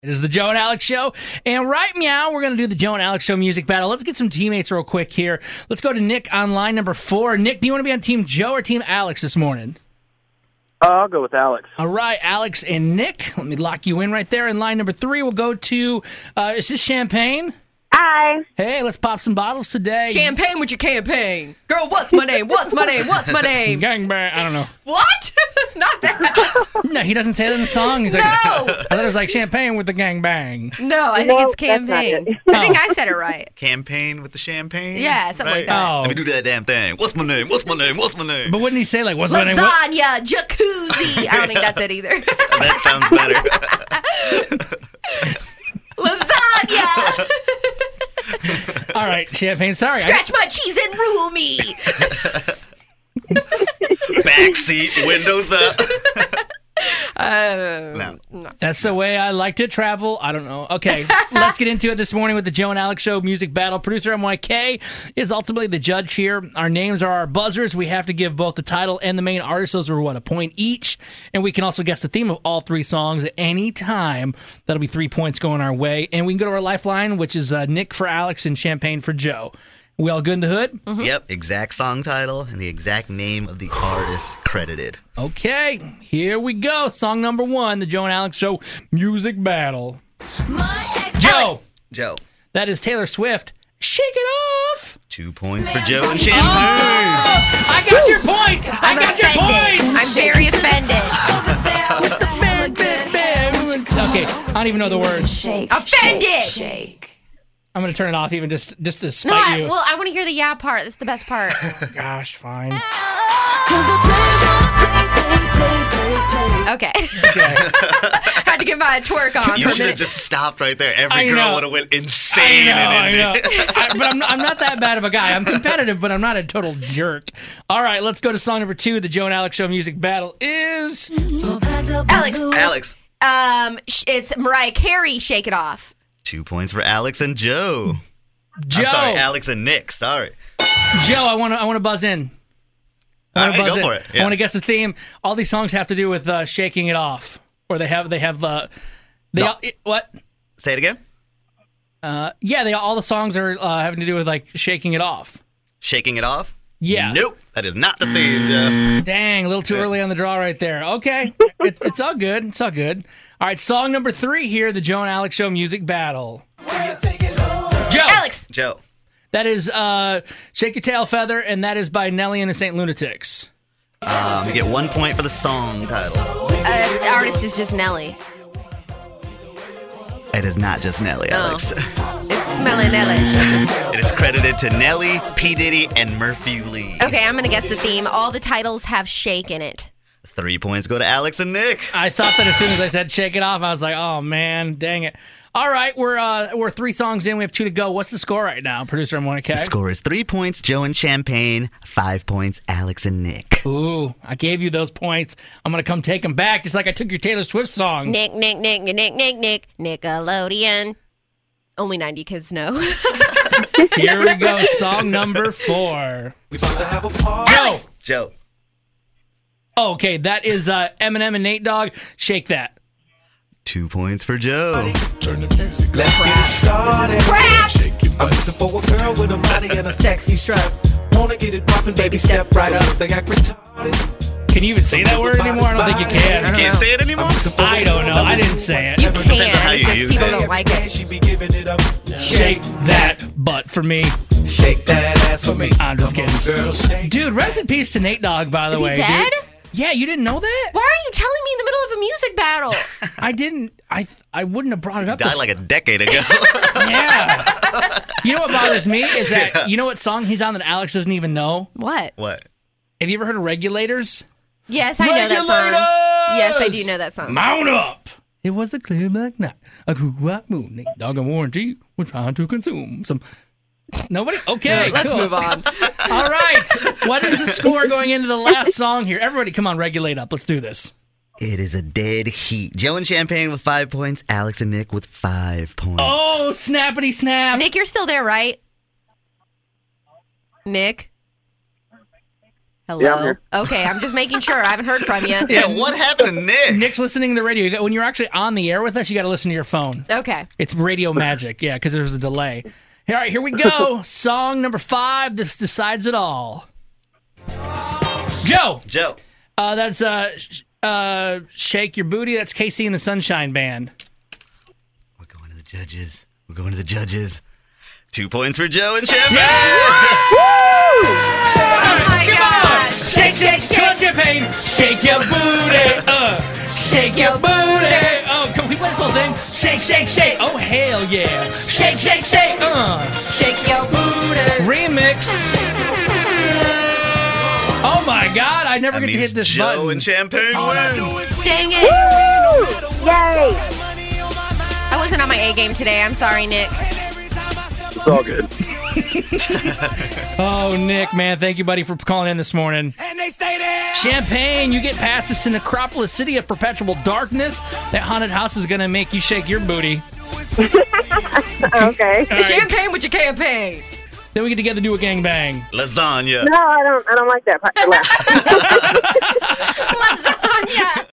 It is the Joe and Alex Show. And right meow, we're going to do the Joe and Alex Show music battle. Let's get some teammates real quick here. Let's go to Nick on line number 4. Nick, do you want to be on Team Joe or Team Alex this morning? I'll go with Alex. All right, Alex and Nick. Let me lock you in right there. In line number 3, we'll go to, is this Champagne? Hi. Hey, let's pop some bottles today. Champagne with your campaign. Girl, what's my name? What's my name? What's my name? Gangbang. I don't know. What? Not that. No, he doesn't say that in the song. He's like, No. I thought it was like champagne with the gangbang. No, I think it's campaign. that's not I think I said it right. Campaign with the champagne? Yeah, something like that. Oh. Let me do that damn thing. What's my name? What's my name? What's my name? But wouldn't he say like, what's my name? What? Lasagna, jacuzzi. I don't think that's it either. That sounds better. Lasagna. All right, Champagne, sorry. Scratch my cheese and rule me. Backseat, windows up. No. That's the way I like to travel. I don't know. Okay, let's get into it this morning with the Joe and Alex Show music battle. Producer MYK is ultimately the judge here. Our names are our buzzers. We have to give both the title and the main artist. Those are, a point each. And we can also guess the theme of all 3 songs at any time. That'll be 3 points going our way. And we can go to our lifeline, which is Nick for Alex and Champagne for Joe. We all good in the hood? Mm-hmm. Yep, exact song title and the exact name of the artist credited. Okay, here we go. Song number 1, the Joe and Alex Show music battle. Joe! Joe. That is Taylor Swift. Shake it off! 2 points for Joe and Champagne. I got your points! I got your points! I'm very offended. Okay, I don't even know the words. Offended. Shake. I'm going to turn it off even just to No, spite you. well, I want to hear the yeah part. That's the best part. Gosh, fine. Okay. Had to get my twerk on You for a should have minute. just stopped right there. Every I girl know. would have went insane. I know. in it. But I'm not that bad of a guy. I'm competitive, but I'm not a total jerk. All right, let's go to song number 2. The Joe and Alex Show music battle is... Alex. Alex. It's Mariah Carey, Shake It Off. 2 points for Alex and Joe. Joe. I'm sorry, Alex and Nick. Sorry. Joe, I want to buzz in. All right, go for it. I want to guess the theme. All these songs have to do with shaking it off, or they have what? Say it again. Yeah, all the songs are having to do with like shaking it off. Shaking it off? Yeah. Nope. That is not the theme, Joe. Dang, a little too early on the draw right there. Okay, it's all good. It's all good. All right, song number 3 here, the Joe and Alex Show music battle. Joe. Alex. Joe. That is Shake Your Tail Feather, and that is by Nelly and the Saint Lunatics. You get 1 point for the song title. The artist is just Nelly. It is not just Nelly, Alex. It's Smelly Nelly. It is credited to Nelly, P. Diddy, and Murphy Lee. Okay, I'm going to guess the theme. All the titles have shake in it. 3 points go to Alex and Nick. I thought that as soon as I said shake it off, I was like, oh man, dang it. All right, we're 3 songs in. We have 2 to go. What's the score right now, producer M1K? The score is 3 points, Joe and Champagne. 5 points, Alex and Nick. Ooh, I gave you those points. I'm going to come take them back, just like I took your Taylor Swift song. Nick, Nickelodeon. Only 90 kids know. Here we go, song number 4. We about to have a party. Joe! Joe. Oh, okay, that is Eminem and Nate Dogg. Shake that. 2 points for Joe. Turn the music. Let's get it started. Rap. Shake it. I'm looking for a girl with a body and a Sexy strap. Wanna get it poppin', baby, step right up. They act retarded. Can you even say that word anymore? I don't think you can. You can't say it anymore? I don't know. I didn't say it. You Depends on how can. you It's just use people it. don't like it. She be giving it up. Shake that butt for me. Shake that ass for me. I'm just Come kidding. on, girl, shake. Dude, rest in peace to Nate Dogg, by the Is way. he dead? Dude. Yeah, you didn't know that? Why are you telling me in the middle of a music battle? I didn't. I wouldn't have brought it up. Died like a decade ago. Yeah. You know what bothers me is that you know what song he's on that Alex doesn't even know? What? What? Have you ever heard of Regulators? Yes, I know that song. Regulators! Yes, I do know that song. Mount up. It was a clear black night. A cool white moon. Nate Dogg and Warren G were trying to consume some. Nobody? Okay. Let's cool. move on. All right. What is the score going into the last song here? Everybody, come on, regulate up. Let's do this. It is a dead heat. Joe and Champagne with 5 points. Alex and Nick with 5 points. Oh, snappity snap. Nick, you're still there, right? Nick? Hello. Yeah, I'm here. Okay, I'm just making sure. I haven't heard from you. Yeah, what happened to Nick? Nick's listening to the radio. When you're actually on the air with us, you got to listen to your phone. Okay. It's radio magic, yeah, because there's a delay. All right, here we go. Song number 5. This decides it all. Joe. That's Shake Your Booty. That's Casey and the Sunshine Band. We're going to the judges. 2 points for Joe and Champagne. Oh my God. Shake, shake, shake. Come on, Champagne. Shake your booty. Shake your booty. Oh, can we play this whole thing? Shake, shake, shake. Oh, hell yeah. Shake, shake, shake. Shake your booty. Remix. Oh my God! I never That get to means hit this Joe button. and Champagne win. Dang it. Yay! I wasn't on my A game today. I'm sorry, Nick. It's all good. Oh, Nick, man, thank you, buddy, for calling in this morning. And they stay there. Champagne, you get passes to Necropolis City of Perpetual Darkness. That haunted house is gonna make you shake your booty. Okay. Champagne with your campaign. Then we get together to do a gangbang. Lasagna. No, I don't like that part.